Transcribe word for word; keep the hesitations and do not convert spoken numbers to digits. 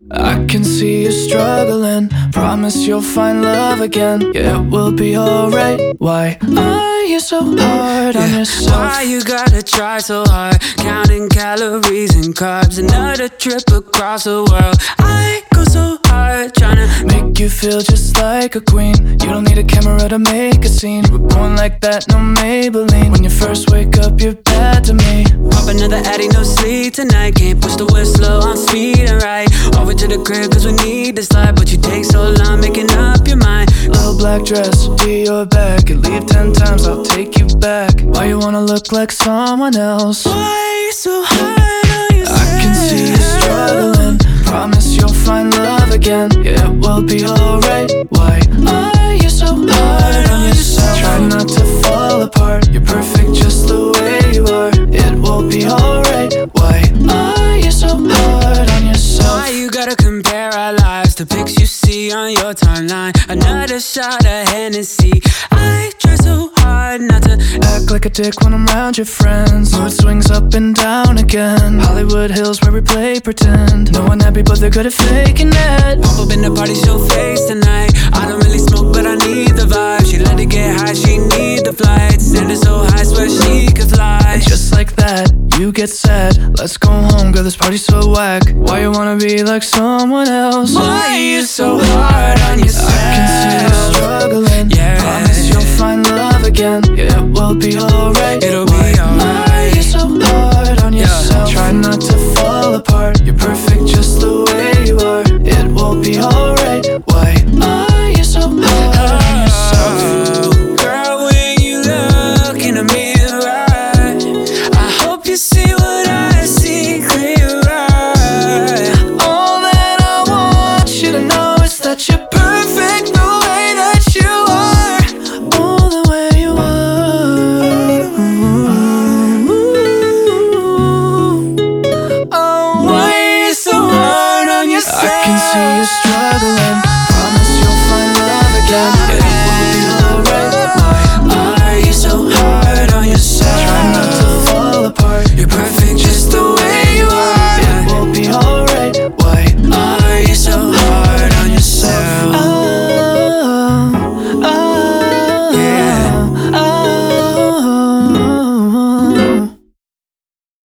I can see you struggling. Promise you'll find love again. Yeah, it will be alright. Why are you so hard on yourself? Why you gotta try so hard? Counting calories and carbs. Another trip across the world. I go so hard trying to make you feel just like a queen. You don't need a camera to make a scene. We're born like that, no Maybelline. When you first wake up, you're bad to me. Pop another Addy, no sleep tonight. Can't push the whistle on speed and right. Over to the crib cause we need this life. But you take so long making up your mind. Little black dress, be your back. You leave ten times, I'll take you back. Why you wanna look like someone else? Why you so hard on yourself? I can see you struggling. Promise you'll find love again. Yeah, it will be alright. Why are you so hard on yourself? Try not to fall apart. You're perfect just the way you are. It will be alright. Why are you so hard on yourself? Why you gotta compare our lives to pics you see on your timeline? Another shot of Hennessy. I try so hard not to act like a dick when I'm around your friends. Mood swings up and down again. Hollywood Hills where we play pretend. No one happy but they're good at faking it. Pop up in the party, show face tonight. I don't really smoke but I need the vibe. She let it get high, she need the flight. Send her so high, swear she could fly. And just like that, you get sad. Let's go home, girl, this party's so whack. Why you wanna be like someone else? Why are you so hard on yourself? I can see you struggling. Yeah. Promise you'll find love again. Yeah, it will be alright. It'll be alright. Why are you so hard on yourself? Yeah. Try not to fall apart. You're perfect just the way